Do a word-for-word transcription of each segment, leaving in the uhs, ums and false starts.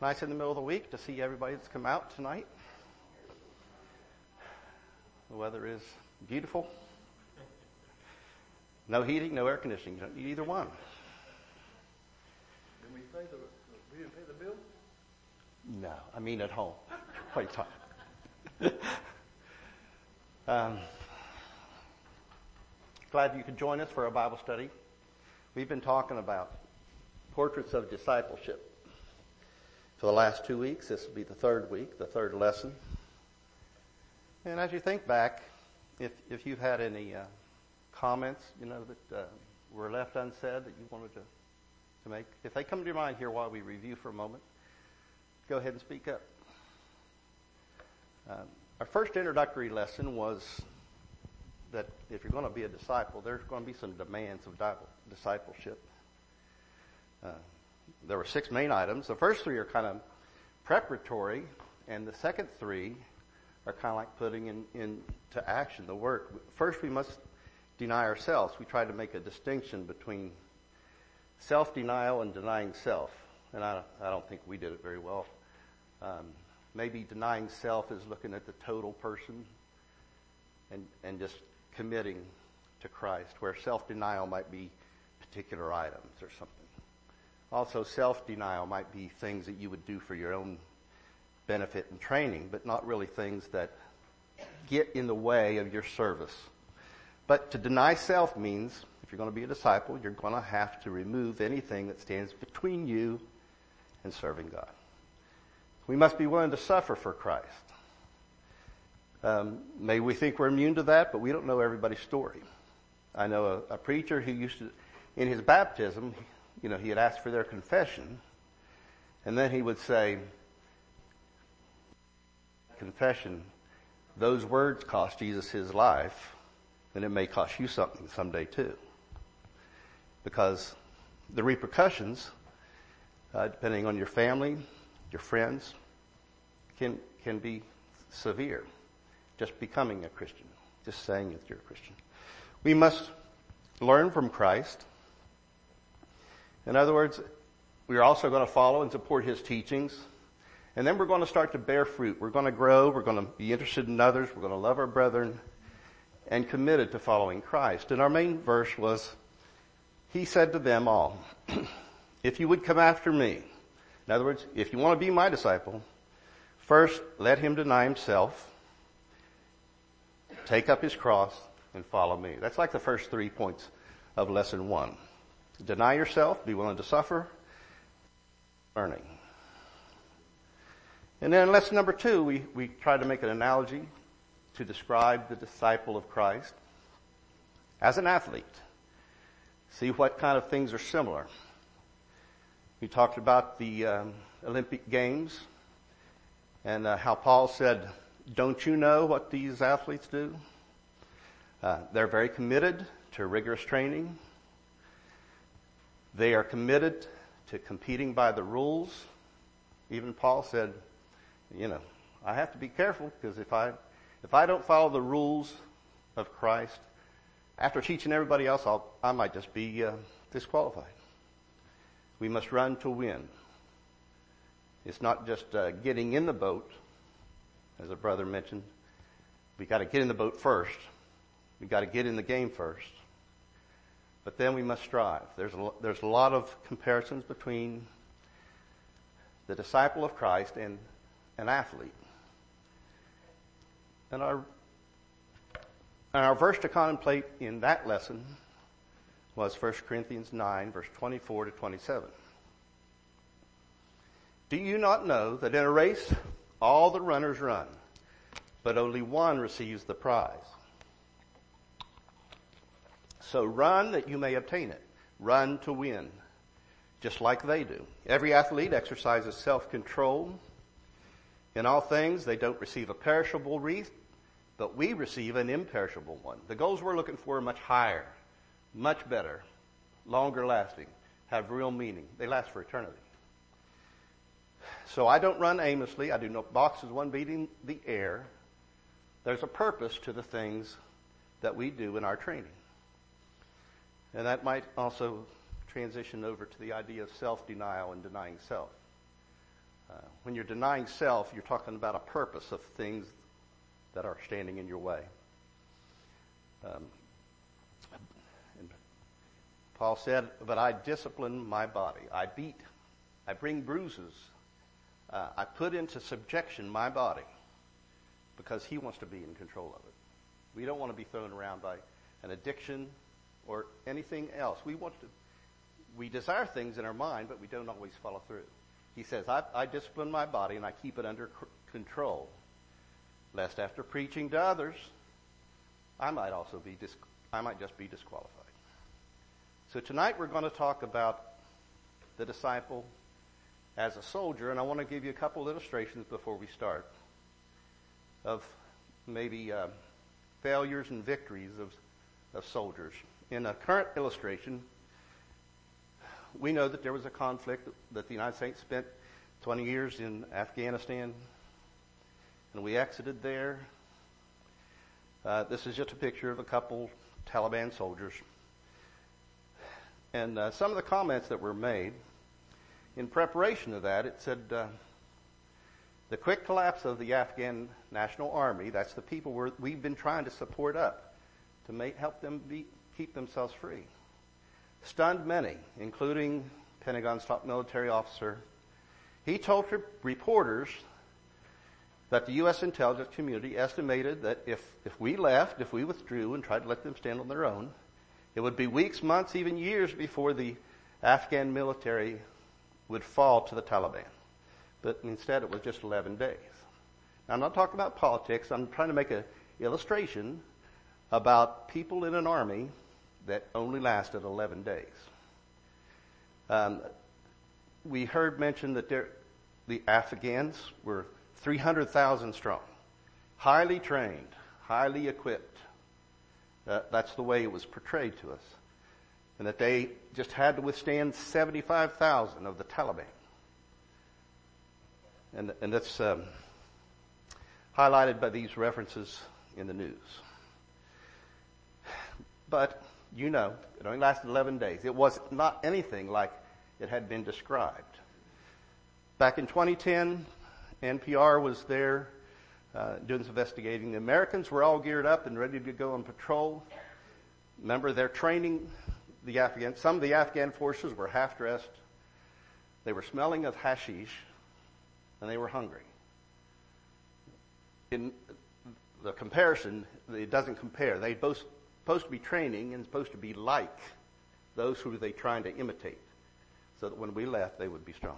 Nice in the middle of the week to see everybody that's come out tonight. The weather is beautiful. No heating, no air conditioning. You don't need either one. Did we pay the, we didn't pay the bill? No, I mean at home. What are you talking? um, glad you could join us for our Bible study. We've been talking about portraits of discipleship for the last two weeks. This will be the third week, the third lesson. And as you think back, if if you've had any uh, comments, you know, that uh, were left unsaid that you wanted to, to make, if they come to your mind here while we review for a moment, go ahead and speak up. Um, our first introductory lesson was that if you're going to be a disciple, there's going to be some demands of discipleship. Uh, there were six main items. The first three are kind of preparatory, and the second three are kind of like putting in, into action the work. First, we must deny ourselves. We try to make a distinction between self-denial and denying self, and I, I don't think we did it very well. Um, maybe denying self is looking at the total person and and just committing to Christ, where self-denial might be particular items or something. Also, self-denial might be things that you would do for your own benefit and training, but not really things that get in the way of your service. But to deny self means, if you're going to be a disciple, you're going to have to remove anything that stands between you and serving God. We must be willing to suffer for Christ. Um, maybe we think we're immune to that, but we don't know everybody's story. I know a, a preacher who used to, in his baptism, you know, he had asked for their confession, and then he would say, confession, those words cost Jesus his life, and it may cost you something someday too. Because the repercussions, uh, depending on your family, your friends, can can be severe. Just becoming a Christian, just saying that you're a Christian. We must learn from Christ. In other words, we are also going to follow and support his teachings. And then we're going to start to bear fruit. We're going to grow. We're going to be interested in others. We're going to love our brethren and committed to following Christ. And our main verse was, he said to them all, if you would come after me, in other words, if you want to be my disciple, first let him deny himself, take up his cross, and follow me. That's like the first three points of lesson one. Deny yourself, be willing to suffer, learning. And then in lesson number two, we, we try to make an analogy to describe the disciple of Christ as an athlete. See what kind of things are similar. We talked about the um, Olympic Games and uh, how Paul said, don't you know what these athletes do? Uh, they're very committed to rigorous training. They are committed to competing by the rules. Even Paul said, you know, I have to be careful because if I if I don't follow the rules of Christ, after teaching everybody else, I'll, I might just be uh, disqualified. We must run to win. It's not just uh, getting in the boat, as a brother mentioned. We got to get in the boat first. We got to get in the game first. But then we must strive. There's a, there's a lot of comparisons between the disciple of Christ and an athlete. And our, and our verse to contemplate in that lesson was First Corinthians nine, verse twenty-four to twenty-seven. Do you not know that in a race all the runners run, but only one receives the prize? So run that you may obtain it. Run to win, just like they do. Every athlete exercises self-control. In all things, they don't receive a perishable wreath, but we receive an imperishable one. The goals we're looking for are much higher, much better, longer lasting, have real meaning. They last for eternity. So I don't run aimlessly. I do not box as one beating the air. There's a purpose to the things that we do in our training. And that might also transition over to the idea of self-denial and denying self. Uh, when you're denying self, you're talking about a purpose of things that are standing in your way. Um, and Paul said, but I discipline my body. I beat. I bring bruises. Uh, I put into subjection my body because he wants to be in control of it. We don't want to be thrown around by an addiction or anything else. We want to, we desire things in our mind, but we don't always follow through. He says, I, I discipline my body and I keep it under c- control, lest after preaching to others, I might also be, dis- I might just be disqualified. So tonight we're going to talk about the disciple as a soldier, and I want to give you a couple illustrations before we start of maybe uh, failures and victories of, of soldiers. In a current illustration, we know that there was a conflict that the United States spent twenty years in Afghanistan, and we exited there. Uh, this is just a picture of a couple Taliban soldiers. And uh, some of the comments that were made in preparation of that, it said, uh, the quick collapse of the Afghan National Army, that's the people we're, we've been trying to support up to make, help them be, keep themselves free, stunned many, including Pentagon's top military officer. He told reporters that the U S intelligence community estimated that if, if we left, if we withdrew and tried to let them stand on their own, it would be weeks, months, even years before the Afghan military would fall to the Taliban. But instead it was just eleven days. Now, I'm not talking about politics. I'm trying to make an illustration about people in an army that only lasted eleven days. Um, we heard mentioned that there, the Afghans were three hundred thousand strong, highly trained, highly equipped. Uh, that's the way it was portrayed to us. And that they just had to withstand seventy-five thousand of the Taliban. And, and that's um, highlighted by these references in the news. But, you know, it only lasted eleven days. It was not anything like it had been described. Back in twenty ten, N P R was there uh, doing some investigating. The Americans were all geared up and ready to go on patrol. Remember, they're training the Afghan. Some of the Afghan forces were half-dressed. They were smelling of hashish, and they were hungry. In the comparison, it doesn't compare. They're both supposed to be training and supposed to be like those who they're trying to imitate, so that when we left, they would be strong.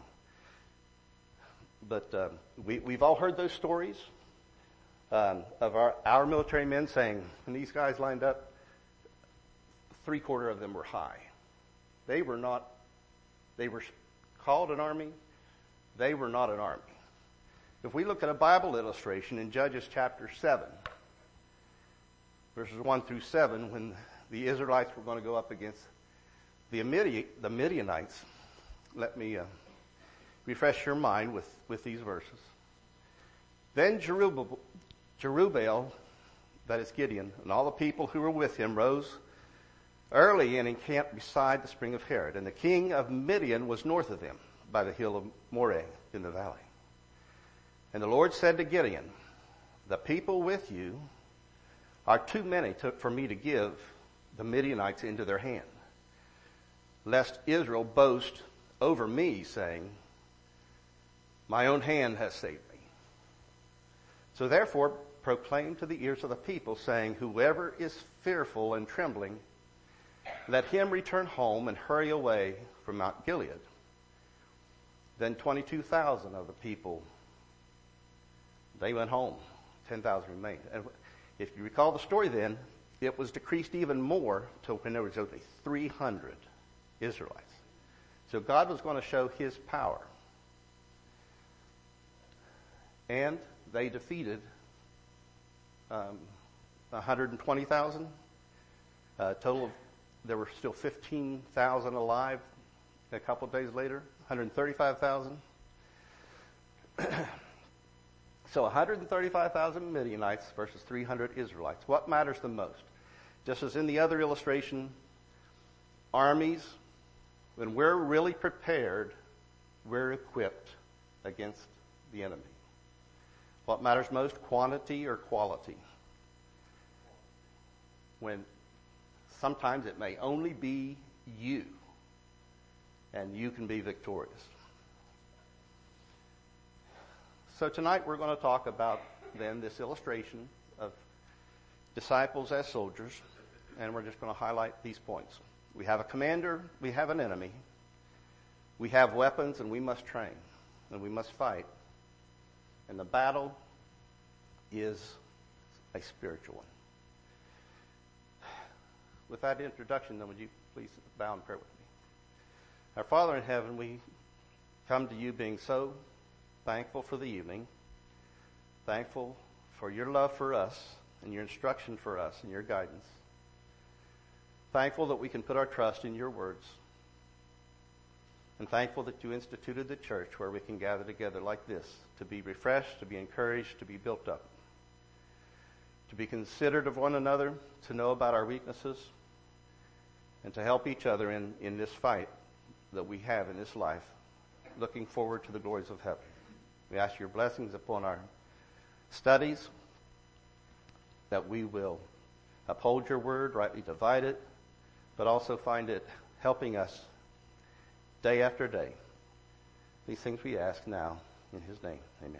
But um, we, we've all heard those stories um, of our, our military men saying, when these guys lined up, three-quarter of them were high. They were not, they were called an army. They were not an army. If we look at a Bible illustration in Judges chapter seven, verses one through seven, when the Israelites were going to go up against the Midianites, let me uh, refresh your mind with, with these verses. Then Jerubbaal, Jerubbaal, that is Gideon, and all the people who were with him rose early and encamped beside the spring of Harod. And the king of Midian was north of them by the hill of Moreh in the valley. And the Lord said to Gideon, the people with you are too many to, for me to give the Midianites into their hand, lest Israel boast over me, saying, my own hand has saved me. So therefore proclaim to the ears of the people, saying, whoever is fearful and trembling, let him return home and hurry away from Mount Gilead. Then twenty-two thousand of the people, they went home. ten thousand remained. And if you recall the story then, it was decreased even more to when there was only three hundred Israelites. So God was going to show his power. And they defeated um, one hundred twenty thousand. Uh, total of, there were still fifteen thousand alive a couple of days later, one hundred thirty-five thousand. So one hundred thirty-five thousand Midianites versus three hundred Israelites. What matters the most? Just as in the other illustration, armies, when we're really prepared, we're equipped against the enemy. What matters most, quantity or quality? When sometimes it may only be you, and you can be victorious. So tonight we're going to talk about then this illustration of disciples as soldiers, and we're just going to highlight these points. We have a commander, we have an enemy, we have weapons, and we must train, and we must fight. And the battle is a spiritual one. With that introduction, then, would you please bow in prayer with me? Our Father in heaven, we come to you being so thankful for the evening, thankful for your love for us and your instruction for us and your guidance. Thankful that we can put our trust in your words. And thankful that you instituted the church where we can gather together like this to be refreshed, to be encouraged, to be built up, to be considerate of one another, to know about our weaknesses, and to help each other in, in this fight that we have in this life, looking forward to the glories of heaven. We ask your blessings upon our studies, that we will uphold your word, rightly divide it, but also find it helping us day after day. These things we ask now in his name. Amen.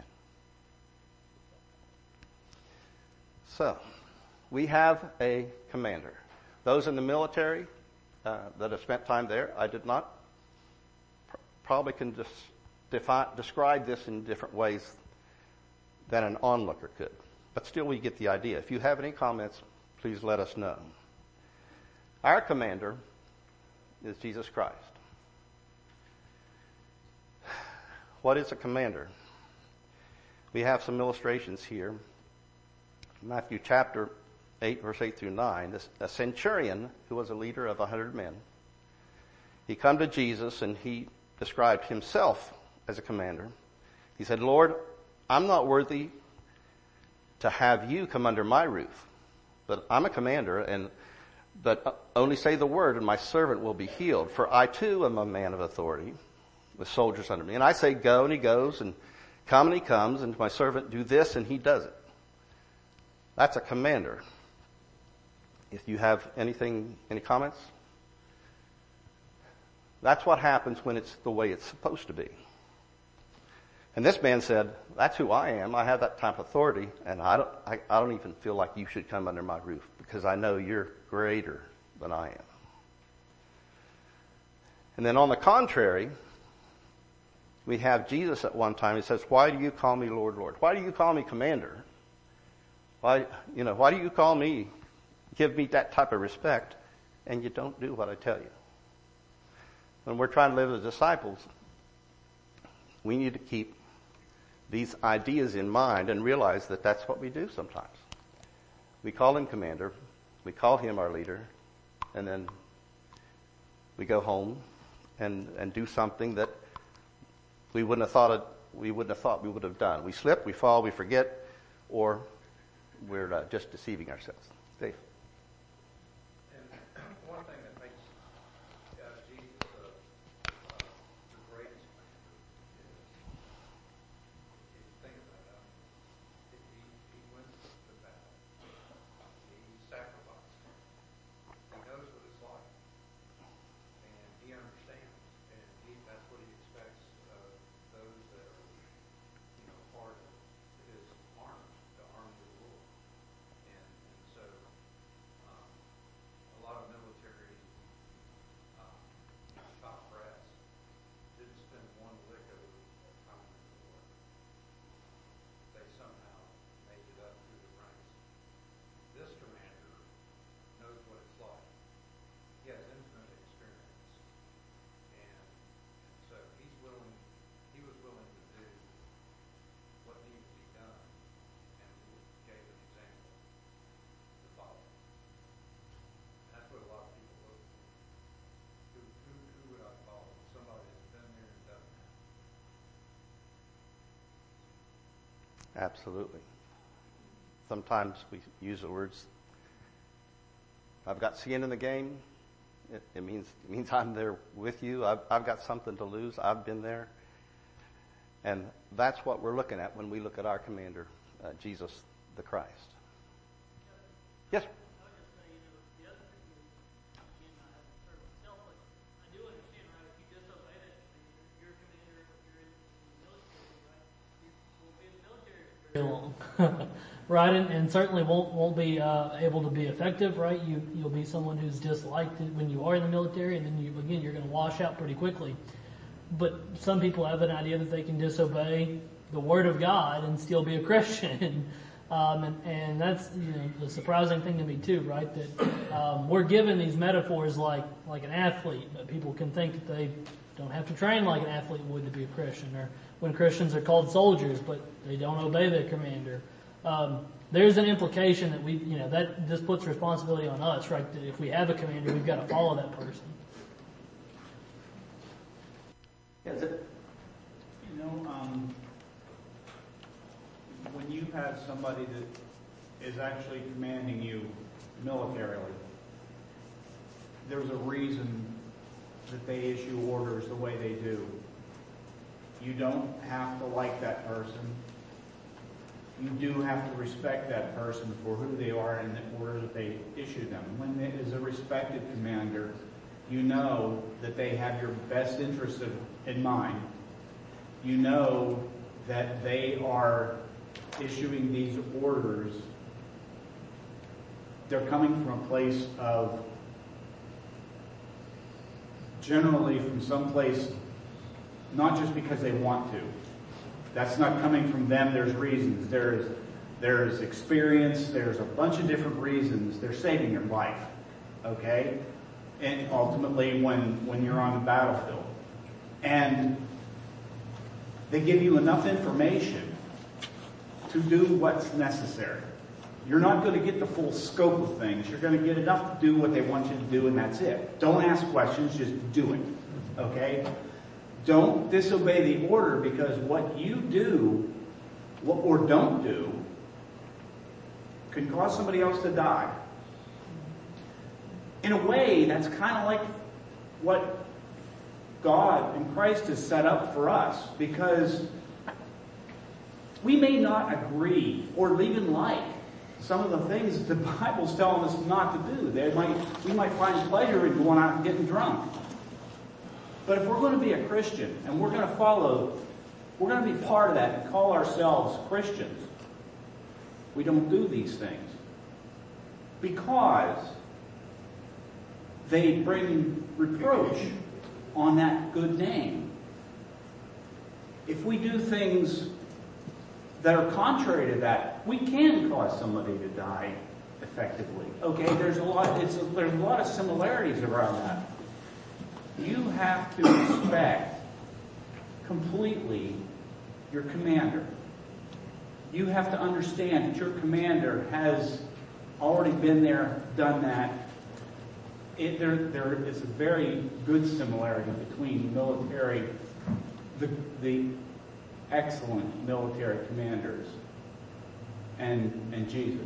So, we have a commander. Those in the military uh, that have spent time there, I did not pr- probably can dis- defi- describe this in different ways than an onlooker could. But still we get the idea. If you have any comments, please let us know. Our commander is Jesus Christ. What is a commander? We have some illustrations here. Matthew chapter eight, verse eight through nine. This, a centurion who was a leader of a hundred men. He come to Jesus and he described himself as a commander. He said, Lord, I'm not worthy to have you come under my roof, but I'm a commander, and but only say the word and my servant will be healed. For I too am a man of authority with soldiers under me. And I say go, and he goes, and come, and he comes, and my servant do this, and he does it. That's a commander. If you have anything, any comments? That's what happens when it's the way it's supposed to be. And this man said, that's who I am. I have that type of authority, and I don't, I, I don't even feel like you should come under my roof because I know you're greater than I am. And then on the contrary, we have Jesus at one time. He says, why do you call me Lord, Lord? Why do you call me commander? Why, you know, why do you call me, give me that type of respect, and you don't do what I tell you? When we're trying to live as disciples, we need to keep these ideas in mind and realize that that's what we do sometimes. We call him commander, we call him our leader, and then we go home and, and do something that we wouldn't have thought it, we wouldn't have thought we would have done. We slip, we fall, we forget, or we're uh, just deceiving ourselves. Dave. And one thing that makes uh, Jesus uh, uh, the greatest commander is, if you think about it, he, he went to battle. He sacrificed. He knows what it's like. And he understands. And he, that's what he expects of those that are, you know, part of his army, the army of the Lord. And, and so, um, a lot of military um, top brass didn't spend one lick of time in the war. They somehow made it up through the ranks. This commander knows what it's like. He has intimate experience. And, and so he's willing, he was willing to do what needed to be done and gave an example to follow. And that's what a lot of people look for. Who, who, who would I follow? Somebody that's been there and done that. Absolutely. Sometimes we use the words, I've got skin in the game. It, it means it means I'm there with you. I've, I've got something to lose. I've been there. And that's what we're looking at when we look at our commander, uh, Jesus the Christ. Yes? Long, right, and, and certainly won't won't be uh, able to be effective, right? You you'll be someone who's disliked when you are in the military, and then you again you're going to wash out pretty quickly. But some people have an idea that they can disobey the Word of God and still be a Christian, um, and and that's you know the surprising thing to me too, right? That um, we're given these metaphors like like an athlete, but people can think that they don't have to train like an athlete would to be a Christian, or when Christians are called soldiers, but they don't obey their commander. Um, there's an implication that we, you know, that just puts responsibility on us, right? That if we have a commander, we've got to follow that person. Yes, it, You know, um, when you have somebody that is actually commanding you militarily, there's a reason that they issue orders the way they do. You don't have to like that person. You do have to respect that person for who they are and the order that they issue them. When it is a respected commander, you know that they have your best interest of, in mind. You know that they are issuing these orders. They're coming from a place of, generally from some place, not just because they want to. That's not coming from them. There's reasons. There's there's experience. There's a bunch of different reasons. They're saving your life, okay? And ultimately, when when you're on the battlefield, and they give you enough information to do what's necessary. You're not going to get the full scope of things. You're going to get enough to do what they want you to do, and that's it. Don't ask questions. Just do it, okay? Don't disobey the order, because what you do or don't do can cause somebody else to die. In a way, that's kind of like what God and Christ has set up for us, because we may not agree or even like some of the things that the Bible's telling us not to do. They might, we might find pleasure in going out and getting drunk. But if we're going to be a Christian and we're going to follow, we're going to be part of that and call ourselves Christians, we don't do these things because they bring reproach on that good name. If we do things that are contrary to that, we can cause somebody to die effectively. Okay, there's a lot. It's a, there's a lot of similarities around that. You have to respect completely your commander. You have to understand that your commander has already been there, done that. It, there, there is a very good similarity between military, the, the excellent military commanders, and and Jesus.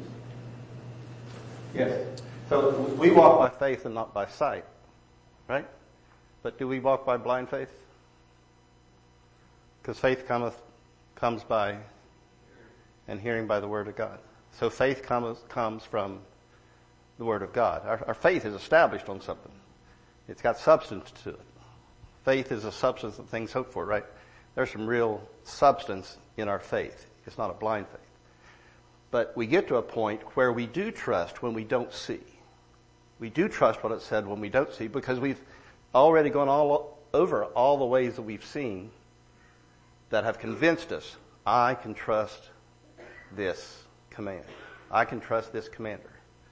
yes. So we walk by faith and not by sight, right? But do we walk by blind faith? Because faith cometh, comes by and hearing by the Word of God. So faith comes, comes from the Word of God. Our, our faith is established on something. It's got substance to it. Faith is a substance of things hoped for, right? There's some real substance in our faith. It's not a blind faith. But we get to a point where we do trust when we don't see. We do trust what it said when we don't see, because we've already gone all over all the ways that we've seen that have convinced us, I can trust this command. I can trust this commander.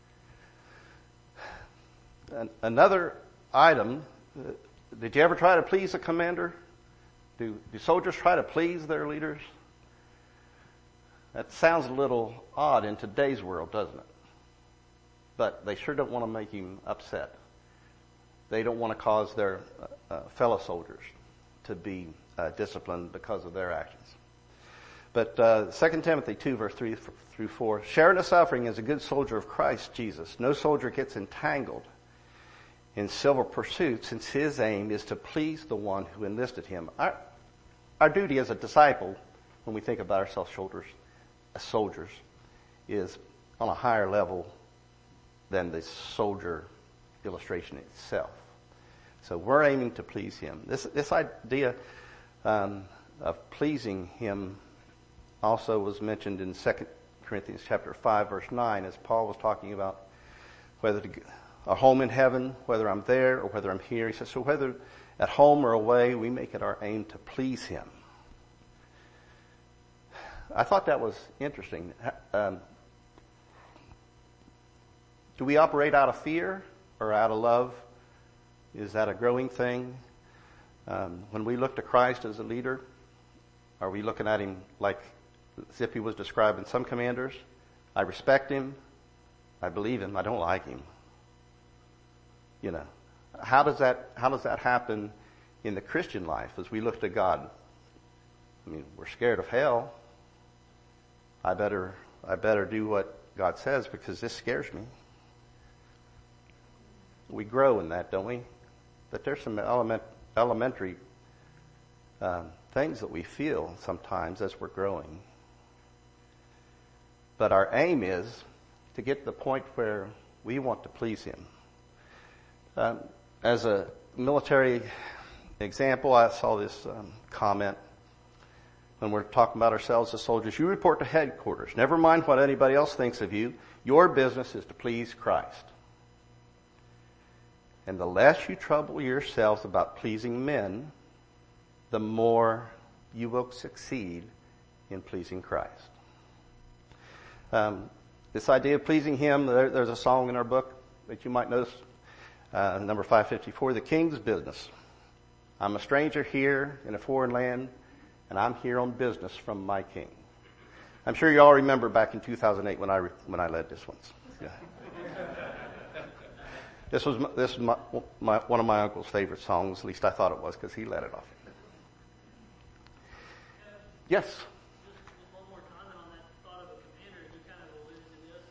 And another item, uh, did you ever try to please a commander? Do, do soldiers try to please their leaders? That sounds a little odd in today's world, doesn't it? But they sure don't want to make him upset. They don't want to cause their uh, uh, fellow soldiers to be uh, disciplined because of their actions. But uh, Second Timothy two, verse three through four, share in the suffering as a good soldier of Christ Jesus. No soldier gets entangled in civil pursuits, since his aim is to please the one who enlisted him. Our, our duty as a disciple, when we think about ourselves shoulders, as soldiers, is on a higher level than the soldier illustration itself. So we're aiming to please him. This this idea um, of pleasing him also was mentioned in Second Corinthians chapter five, verse nine, as Paul was talking about whether to, a home in heaven, whether I'm there or whether I'm here. He says, so whether at home or away, we make it our aim to please him. I thought that was interesting. Um, do we operate out of fear or out of love? Is that a growing thing? Um, when we look to Christ as a leader, are we looking at him like Zippy was describing some commanders? I respect him. I believe him. I don't like him. You know, how does that, how does that happen in the Christian life as we look to God? I mean, we're scared of hell. I better, I better do what God says because this scares me. We grow in that, don't we? But there's some element, elementary um, things that we feel sometimes as we're growing. But our aim is to get to the point where we want to please him. Um, as a military example, I saw this um, comment when we're talking about ourselves as soldiers. You report to headquarters. Never mind what anybody else thinks of you. Your business is to please Christ. And the less you trouble yourselves about pleasing men, the more you will succeed in pleasing Christ. Um, this idea of pleasing him, there, there's a song in our book that you might notice, uh, number five fifty-four, The King's Business. I'm a stranger here in a foreign land, and I'm here on business from my King. I'm sure you all remember back in two thousand eight when I re- when I led this one. Yeah. This was my, this was my, my, one of my uncle's favorite songs. At least I thought it was because he led it off. Yes. Just one more comment on that thought of a commander. You kind of alluded to this.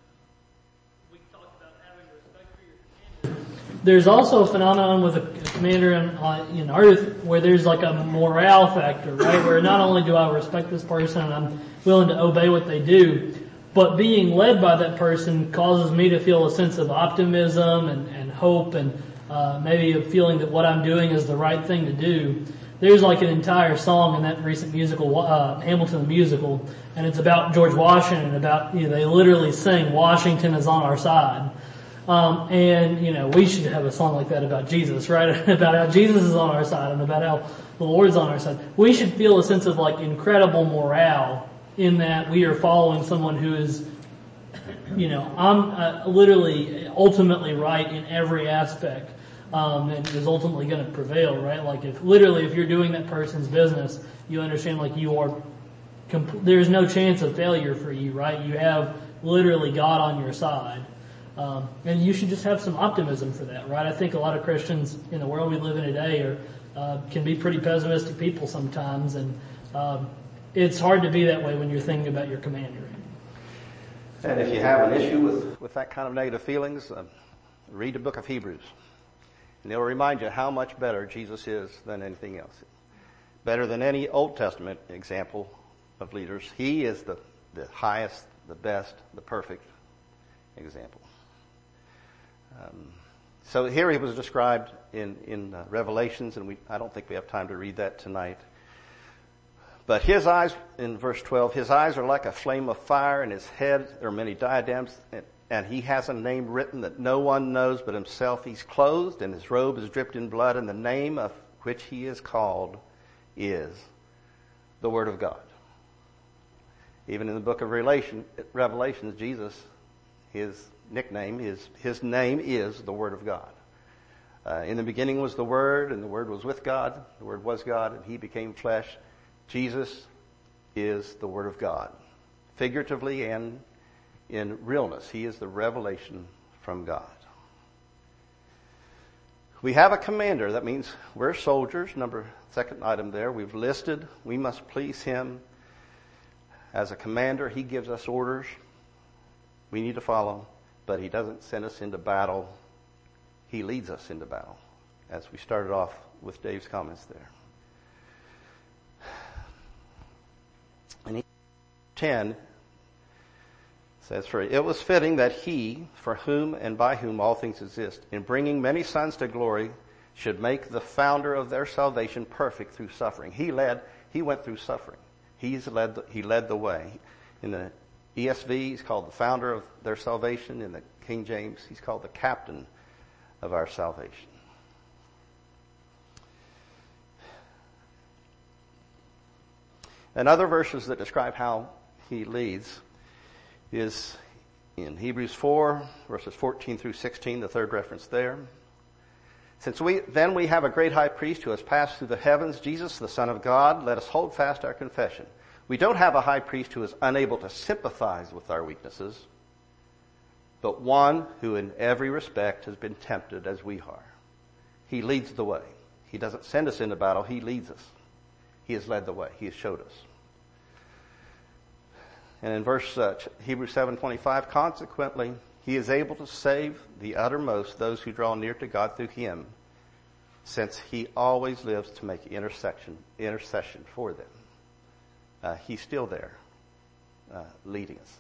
We talked about having respect for your commander. There's also a phenomenon with a commander in, uh, in Earth where there's like a morale factor, right? Where not only do I respect this person and I'm willing to obey what they do, but being led by that person causes me to feel a sense of optimism and, and hope and uh, maybe a feeling that what I'm doing is the right thing to do. There's like an entire song in that recent musical, uh, Hamilton the musical, and it's about George Washington, about, you know, they literally sing, Washington is on our side. Um, and, you know, we should have a song like that about Jesus, right? About how Jesus is on our side and about how the Lord's on our side. We should feel a sense of like incredible morale in that we are following someone who is, you know, I'm uh, literally ultimately right in every aspect. Um, and is ultimately going to prevail, right? Like if literally if you're doing that person's business, you understand like you are, comp- there's no chance of failure for you, right? You have literally God on your side. Um, and you should just have some optimism for that, right? I think a lot of Christians in the world we live in today are, uh, can be pretty pessimistic people sometimes, and um, it's hard to be that way when you're thinking about your commander. And if you have an issue with, with that kind of negative feelings, uh, read the book of Hebrews. And it'll remind you how much better Jesus is than anything else. Better than any Old Testament example of leaders. He is the, the highest, the best, the perfect example. Um, so here he was described in, in uh, Revelations, and we, I don't think we have time to read that tonight. But his eyes, in verse twelve, his eyes are like a flame of fire, and his head there are many diadems, and, and he has a name written that no one knows but himself. He's clothed, and his robe is dripped in blood, and the name of which he is called is the Word of God. Even in the book of Revelation, Revelations, Jesus, his nickname is, his name is the Word of God. Uh, in the beginning was the Word, and the Word was with God. The Word was God, and he became flesh. Jesus is the Word of God, figuratively and in realness. He is the revelation from God. We have a commander. That means we're soldiers. Number second item there. We've listed. We must please him. As a commander, he gives us orders we need to follow, but he doesn't send us into battle. He leads us into battle, as we started off with Dave's comments there. ten says, "For it was fitting that he, for whom and by whom all things exist, in bringing many sons to glory, should make the founder of their salvation perfect through suffering." He led, he went through suffering. He's led, the, he led the way. In the E S V, he's called the founder of their salvation. In the King James, he's called the captain of our salvation. And other verses that describe how he leads is in Hebrews four, verses fourteen through sixteen, the third reference there. "Since we, then we have a great high priest who has passed through the heavens, Jesus, the Son of God, let us hold fast our confession. We don't have a high priest who is unable to sympathize with our weaknesses, but one who in every respect has been tempted as we are." He leads the way. He doesn't send us into battle, he leads us. He has led the way. He has showed us. And in verse uh, Hebrews seven twenty-five, "Consequently, he is able to save the uttermost those who draw near to God through him, since he always lives to make intercession, intercession for them." Uh, he's still there, uh, leading us.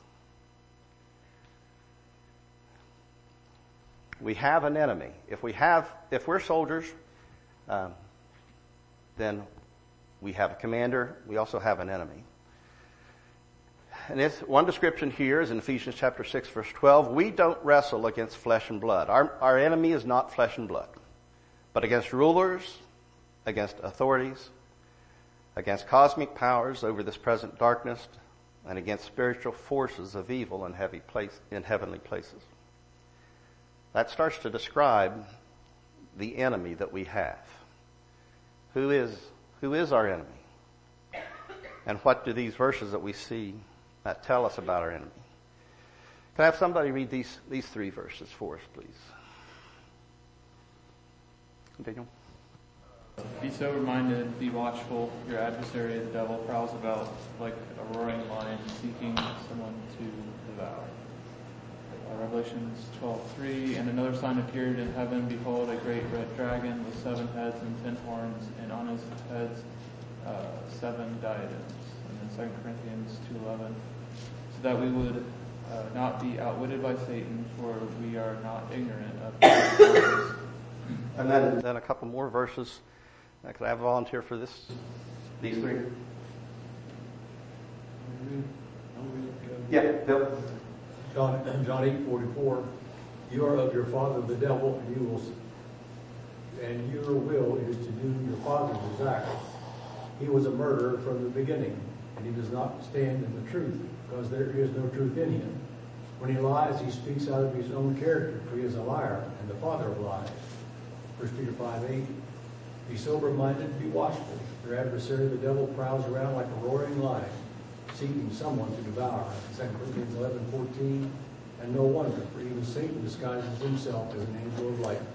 We have an enemy. If we have, if we're soldiers, um, then we have a commander. We also have an enemy. And it's, one description here is in Ephesians chapter six, verse twelve. "We don't wrestle against flesh and blood." Our, our enemy is not flesh and blood, but against rulers, against authorities, against cosmic powers over this present darkness, and against spiritual forces of evil in heavy place, in heavenly places. That starts to describe the enemy that we have. Who is, who is our enemy? And what do these verses that we see that tell us about our enemy? Can I have somebody read these, these three verses for us, please? Daniel? "Be sober-minded, be watchful. Your adversary, the devil, prowls about like a roaring lion, seeking someone to devour." Uh, Revelations twelve three, "And another sign appeared in heaven. Behold, a great red dragon with seven heads and ten horns, and on his heads uh, seven diadems." And then Second Corinthians two eleven, "So that we would uh, not be outwitted by Satan, for we are not ignorant of his plans." And then, then a couple more verses. Uh, could I have a volunteer for this? These three? Yeah, Bill. John, John eight forty-four, "You are of your father the devil, and you will, and your will is to do your father's desires. He was a murderer from the beginning, and he does not stand in the truth, because there is no truth in him. When he lies, he speaks out of his own character, for he is a liar and the father of lies." First Peter five eight, "Be sober-minded, be watchful. Your adversary, the devil, prowls around like a roaring lion, seeking someone to devour." Second Corinthians eleven fourteen, "And no wonder, for even Satan disguises himself as an angel of light."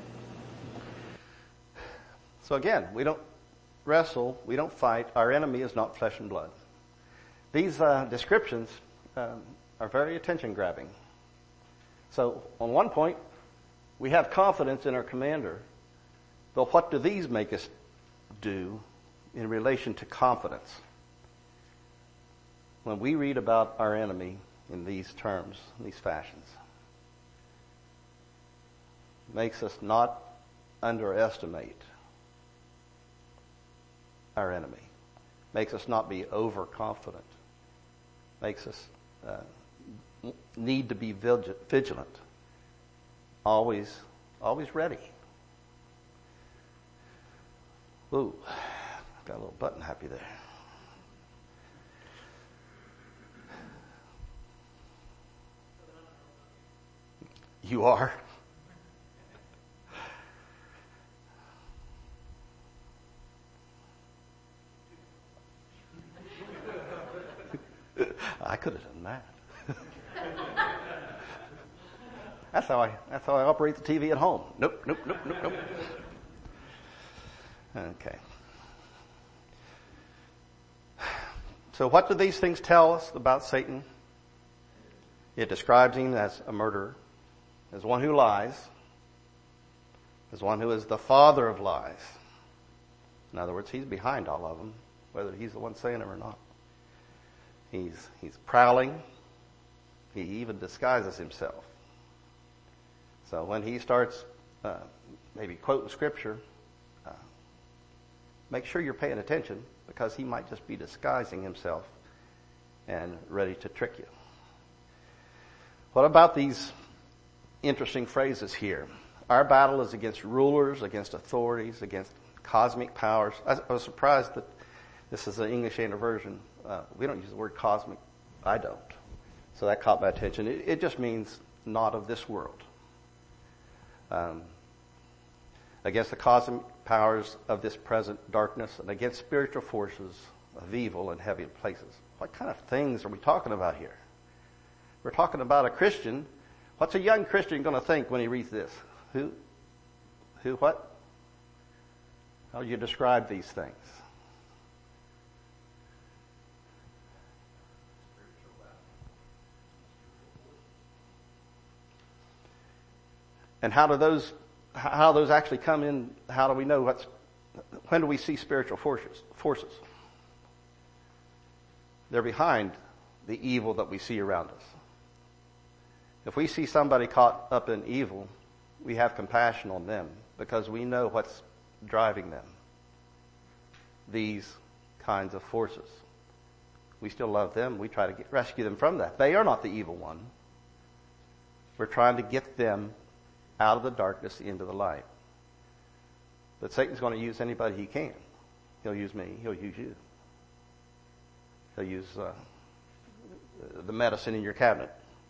So again, we don't wrestle, we don't fight. Our enemy is not flesh and blood. These uh, descriptions um, are very attention-grabbing. So on one point, we have confidence in our commander, but what do these make us do in relation to confidence? When we read about our enemy in these terms, in these fashions, makes us not underestimate our enemy, makes us not be overconfident, makes us uh, need to be vigilant, always, always ready. Ooh, got a little button happy there. You are? I could have done that. That's how I, that's how I operate the T V at home. Nope, nope, nope, nope, nope. Okay. So what do these things tell us about Satan? It describes him as a murderer, as one who lies, as one who is the father of lies. In other words, he's behind all of them, whether he's the one saying them or not. He's, he's prowling. He even disguises himself. So when he starts uh, maybe quoting scripture, uh, make sure you're paying attention, because he might just be disguising himself and ready to trick you. What about these interesting phrases here? Our battle is against rulers, against authorities, against cosmic powers. I, I was surprised that this is an English Standard Version. Uh, we don't use the word cosmic. I don't. So that caught my attention. It, it just means not of this world. Um, against the cosmic powers of this present darkness, and against spiritual forces of evil in heavy places. What kind of things are we talking about here? We're talking about a Christian. What's a young Christian going to think when he reads this? Who? Who what? How do you describe these things? And how do those, how do those actually come in? How do we know what's, when do we see spiritual forces? Forces. They're behind the evil that we see around us. If we see somebody caught up in evil, we have compassion on them because we know what's driving them. These kinds of forces. We still love them. We try to get, rescue them from that. They are not the evil one. We're trying to get them out of the darkness into the light. But Satan's going to use anybody he can. He'll use me. He'll use you. He'll use uh, the medicine in your cabinet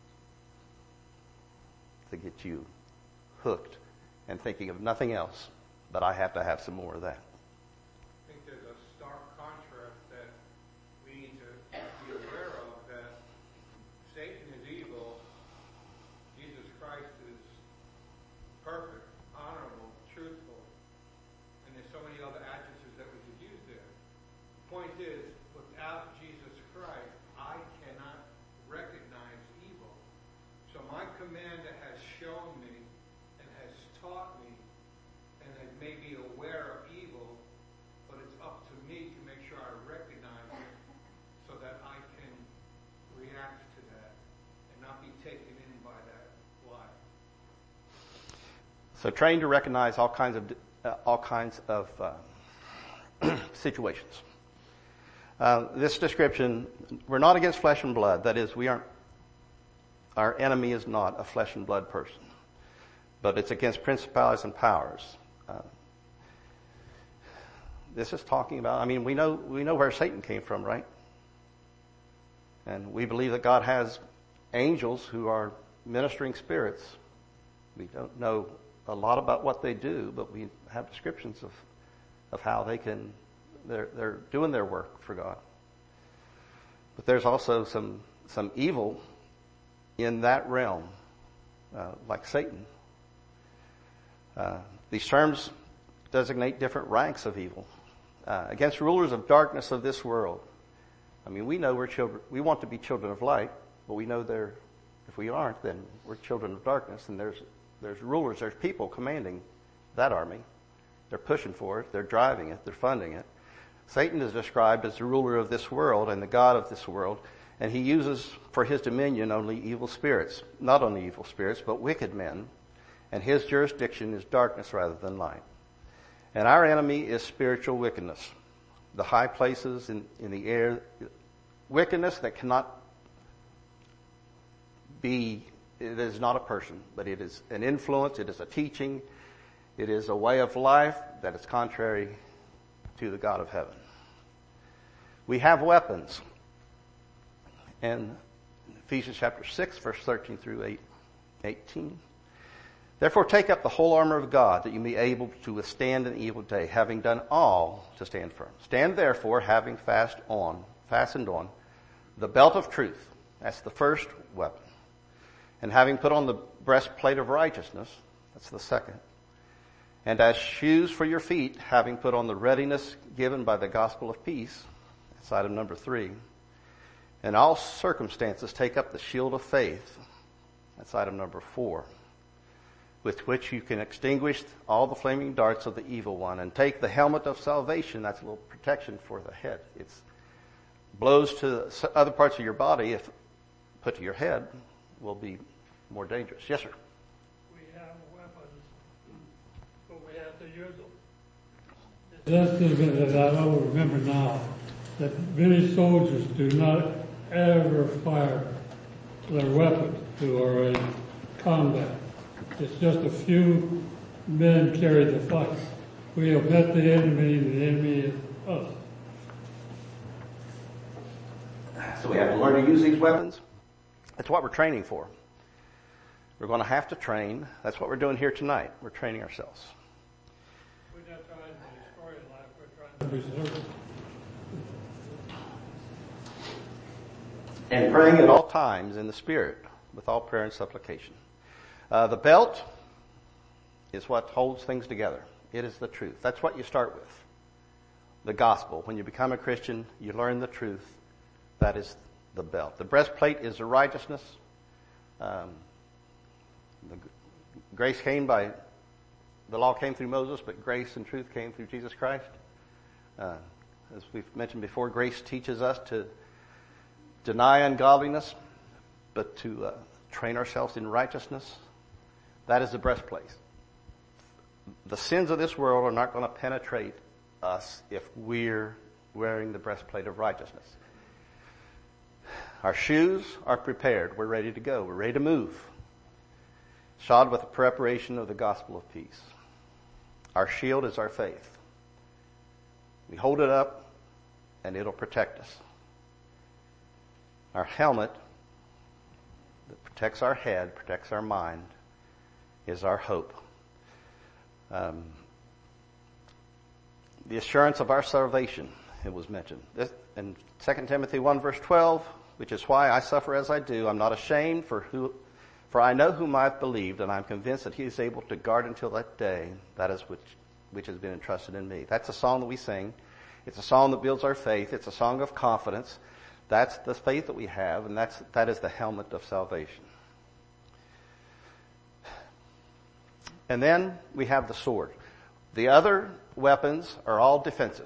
to get you hooked and thinking of nothing else, but I have to have some more of that. I think there's a stark contrast that we need to be aware of, that Satan is evil, Jesus Christ is perfect, honorable, truthful, and there's so many other adjectives that we could use there. The point is, without Jesus Christ, I cannot recognize evil. So my commander has shown me and has taught me and has made me aware of evil, but it's up to me to make sure I recognize it so that I can react to that and not be taken in by that lie. So train to recognize all kinds of uh, all kinds of uh, situations. Uh, this description, we're not against flesh and blood. That is, we aren't. Our enemy is not a flesh and blood person, but it's against principalities and powers. Uh, this is talking about. I mean, we know we know where Satan came from, right? And we believe that God has angels who are ministering spirits. We don't know a lot about what they do, but we have descriptions of of how they can. They're they're doing their work for God. But there's also some some evil in that realm, uh, like Satan. Uh, these terms designate different ranks of evil. Uh, against rulers of darkness of this world. I mean, we know we're children. We want to be children of light, but we know they're. If we aren't, then we're children of darkness. And there's there's rulers. There's people commanding that army. They're pushing for it. They're driving it. They're funding it. Satan is described as the ruler of this world and the god of this world, and he uses for his dominion only evil spirits. Not only evil spirits, but wicked men, and his jurisdiction is darkness rather than light. And our enemy is spiritual wickedness, the high places in, in the air, wickedness that cannot be, it is not a person, but it is an influence, it is a teaching, it is a way of life that is contrary to the God of heaven. We have weapons. And Ephesians chapter six, verse thirteen through eighteen. Therefore take up the whole armor of God, that you may be able to withstand an evil day, having done all to stand firm. Stand therefore, having fast on, fastened on the belt of truth. That's the first weapon. And having put on the breastplate of righteousness. That's the second. And as shoes for your feet, having put on the readiness given by the gospel of peace. That's item number three. In all circumstances, take up the shield of faith. That's item number four. With which you can extinguish all the flaming darts of the evil one. And take the helmet of salvation. That's a little protection for the head. It's blows to other parts of your body, if put to your head, will be more dangerous. Yes, sir. We have weapons, but we have to use them. Just as that I don't remember now, that many soldiers do not ever fire their weapons who are in combat. It's just a few men carry the fight. We have met the enemy, and the enemy is us. So we have to learn to use these weapons. That's what we're training for. We're going to have to train. That's what we're doing here tonight. We're training ourselves. We're not trying to destroy life. We're trying to preserve it. And praying at all times in the Spirit with all prayer and supplication. Uh, the belt is what holds things together. It is the truth. That's what you start with. The gospel. When you become a Christian, you learn the truth. That is the belt. The breastplate is the righteousness. Um, the grace came by, the law came through Moses, but grace and truth came through Jesus Christ. Uh, as we've mentioned before, grace teaches us to deny ungodliness, but to uh, train ourselves in righteousness. That is the breastplate. The sins of this world are not going to penetrate us if we're wearing the breastplate of righteousness. Our shoes are prepared. We're ready to go. We're ready to move. Shod with the preparation of the gospel of peace. Our shield is our faith. We hold it up and it'll protect us. Our helmet that protects our head, protects our mind, is our hope. Um, the assurance of our salvation, it was mentioned. This, in Second Timothy one verse twelve, which is why I suffer as I do. I'm not ashamed, for who, for I know whom I've believed, and I'm convinced that he is able to guard until that day. That is which, which has been entrusted in me. That's a song that we sing. It's a song that builds our faith. It's a song of confidence. That's the faith that we have, and that's, that is the helmet of salvation. And then we have the sword. The other weapons are all defensive.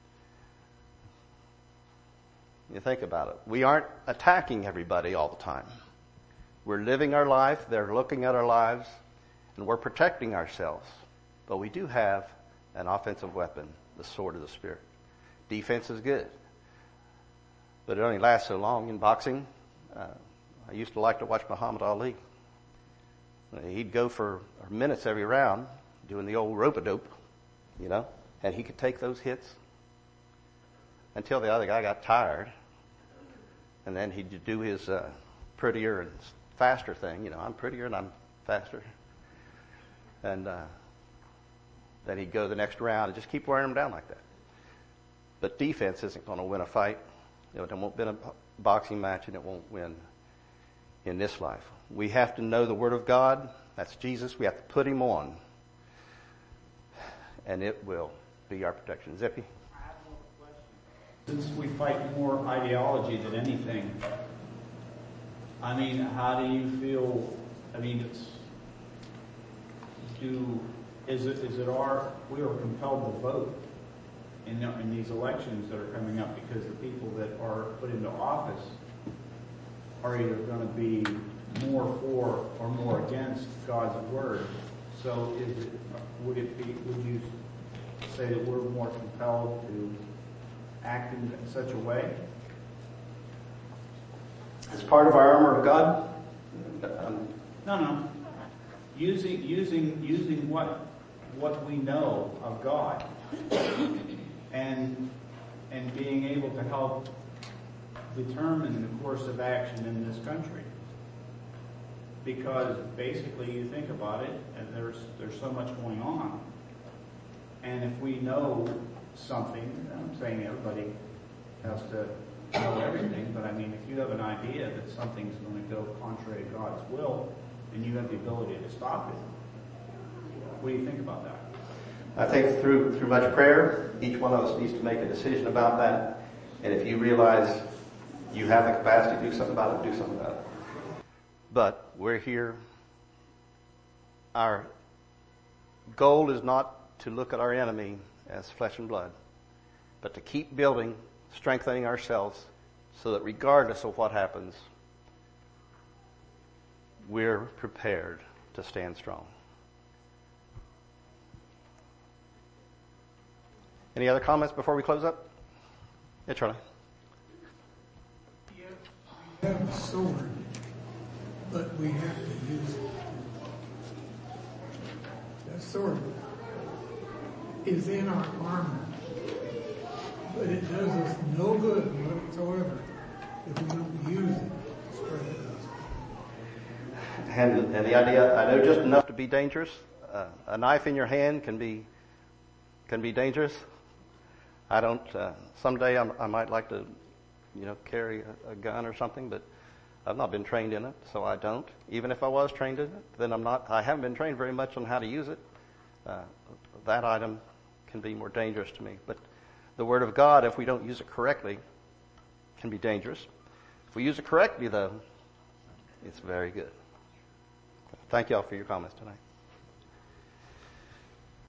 You think about it. We aren't attacking everybody all the time. We're living our life, they're looking at our lives, and we're protecting ourselves. But we do have an offensive weapon, the sword of the Spirit. Defense is good. But it only lasts so long. In boxing, uh, I used to like to watch Muhammad Ali. He'd go for minutes every round doing the old rope-a-dope, you know, and he could take those hits until the other guy got tired. And then he'd do his uh, prettier and faster thing. You know, I'm prettier and I'm faster. And uh, then he'd go the next round and just keep wearing him down like that. But defense isn't going to win a fight. You know, it won't win a boxing match, and it won't win in this life. We have to know the Word of God. That's Jesus. We have to put Him on. And it will be our protection. Zippy? Since we fight more ideology than anything, I mean, how do you feel? I mean, it's do is it is it our we are compelled to vote in in these elections that are coming up because the people that are put into office are either going to be more for or more against God's word. So, is it would it be would you say that we're more compelled to act in such a way? As part of our armor of God? Um, No, no. Using using using what what we know of God, and and being able to help determine the course of action in this country. Because basically, you think about it, and there's there's so much going on, and if we know something, I'm saying everybody has to know everything, but I mean, if you have an idea that something's going to go contrary to God's will, and you have the ability to stop it, what do you think about that? I think through through much prayer, each one of us needs to make a decision about that. And if you realize you have the capacity to do something about it, do something about it. But we're here. Our goal is not to look at our enemy as flesh and blood, but to keep building, strengthening ourselves so that regardless of what happens, we're prepared to stand strong. Any other comments before we close up? Yeah, Charlie. Yes, we have a sword, but we have to use it. That sword is in our armor, but it does us no good whatsoever if we don't use it to spread the gospel. And, and the idea, I know just enough to be dangerous. Uh, a knife in your hand can be can be dangerous. I don't. Uh, someday I'm, I might like to, you know, carry a, a gun or something, but I've not been trained in it, so I don't. Even if I was trained in it, then I'm not. I haven't been trained very much on how to use it. Uh, that item can be more dangerous to me. But the Word of God, if we don't use it correctly, can be dangerous. If we use it correctly, though, it's very good. Thank you all for your comments tonight.